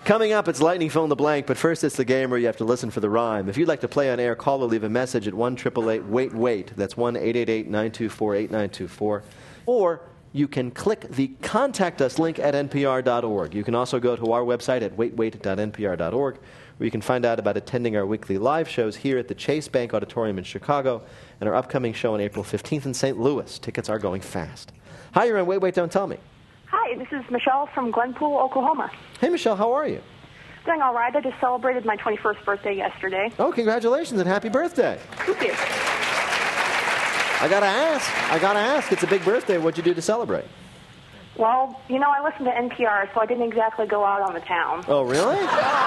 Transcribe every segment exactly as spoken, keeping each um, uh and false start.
Coming up, it's Lightning Fill in the Blank, but first it's the game where you have to listen for the rhyme. If you'd like to play on air, call or leave a message at one eight eight eight wait wait. That's one eight eight eight nine two four eight nine two four. Or you can click the Contact Us link at N P R dot org. You can also go to our website at wait wait dot N P R dot org, where you can find out about attending our weekly live shows here at the Chase Bank Auditorium in Chicago and our upcoming show on April fifteenth in Saint Louis. Tickets are going fast. Hi, you're on Wait, Wait, Don't Tell Me. Hi, this is Michelle from Glenpool, Oklahoma. Hey, Michelle, how are you? Doing all right. I just celebrated my twenty-first birthday yesterday. Oh, congratulations and happy birthday. Thank you. I gotta ask, I gotta ask, it's a big birthday. What'd you do to celebrate? Well, you know, I listen to N P R, so I didn't exactly go out on the town. Oh, really?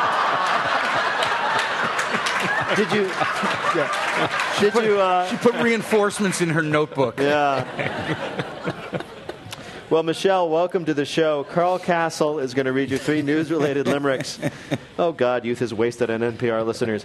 Did you? Yeah. Did put, you? Uh, she put reinforcements in her notebook. Yeah. Well, Michelle, welcome to the show. Carl Castle is going to read you three news-related limericks. Oh, God, youth is wasted on N P R listeners.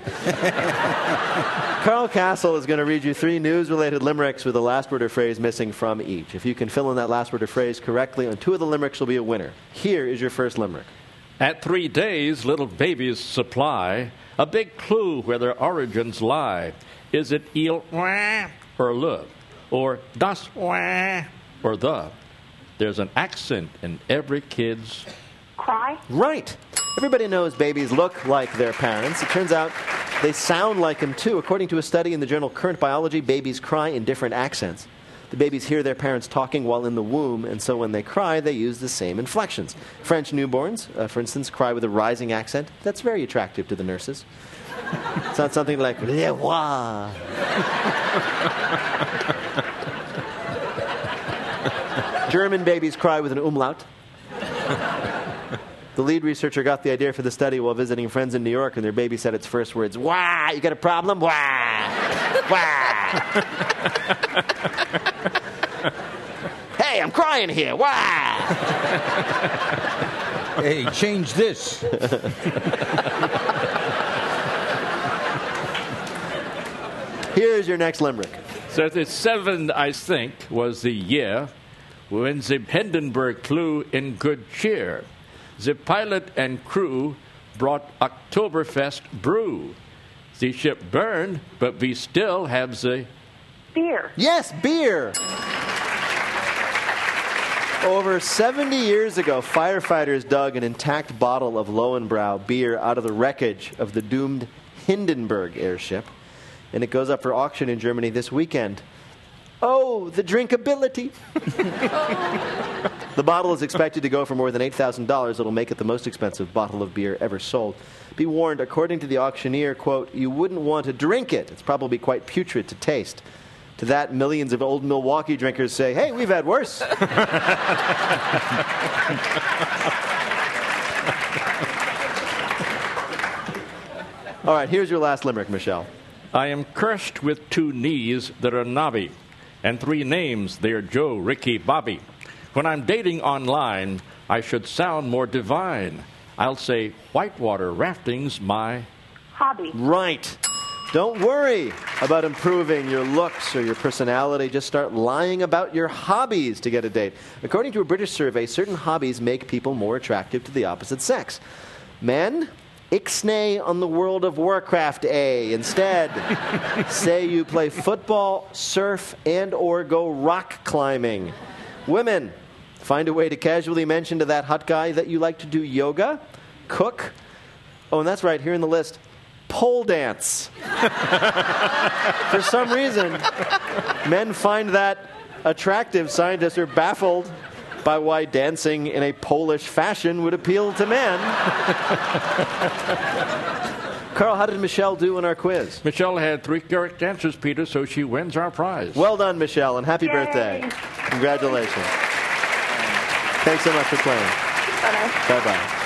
Carl Castle is going to read you three news-related limericks with the last word or phrase missing from each. If you can fill in that last word or phrase correctly on two of the limericks, you'll be a winner. Here is your first limerick. At three days, little babies supply a big clue where their origins lie. Is it il wah or le, or das wah or the? There's an accent in every kid's cry. Right. Everybody knows babies look like their parents. It turns out they sound like them, too. According to a study in the journal Current Biology, babies cry in different accents. The babies hear their parents talking while in the womb, and so when they cry, they use the same inflections. French newborns, uh, for instance, cry with a rising accent. That's very attractive to the nurses. It's not something like, le roi. German babies cry with an umlaut. The lead researcher got the idea for the study while visiting friends in New York, and their baby said its first words, wah, you got a problem? Wah, wah. Hey, I'm crying here, wah. Hey, change this. Here's your next limerick. So the seven, I think, was the year when the Hindenburg flew in good cheer. The pilot and crew brought Oktoberfest brew. The ship burned, but we still have the... Beer. Yes, beer. Over seventy years ago, firefighters dug an intact bottle of Lowenbrau beer out of the wreckage of the doomed Hindenburg airship, and it goes up for auction in Germany this weekend. Oh, the drinkability. The bottle is expected to go for more than eight thousand dollars. It'll make it the most expensive bottle of beer ever sold. Be warned, according to the auctioneer, quote, you wouldn't want to drink it. It's probably quite putrid to taste. To that, millions of old Milwaukee drinkers say, hey, we've had worse. All right, here's your last limerick, Michelle. I am cursed with two knees that are knobby, and three names, they're Joe, Ricky, Bobby. When I'm dating online, I should sound more divine. I'll say whitewater rafting's my... hobby. Right. Don't worry about improving your looks or your personality. Just start lying about your hobbies to get a date. According to a British survey, certain hobbies make people more attractive to the opposite sex. Men, ixnay on the World of Warcraft A. Instead, say you play football, surf, and or go rock climbing. Women, find a way to casually mention to that hot guy that you like to do yoga, cook. Oh, and that's right, here in the list, pole dance. For some reason, men find that attractive. Scientists are baffled by why dancing in a Polish fashion would appeal to men. Carl, how did Michelle do in our quiz? Michelle had three correct answers, Peter, so she wins our prize. Well done, Michelle, and happy Yay. birthday. Congratulations. Thanks so much for playing. Bye-bye. Bye-bye.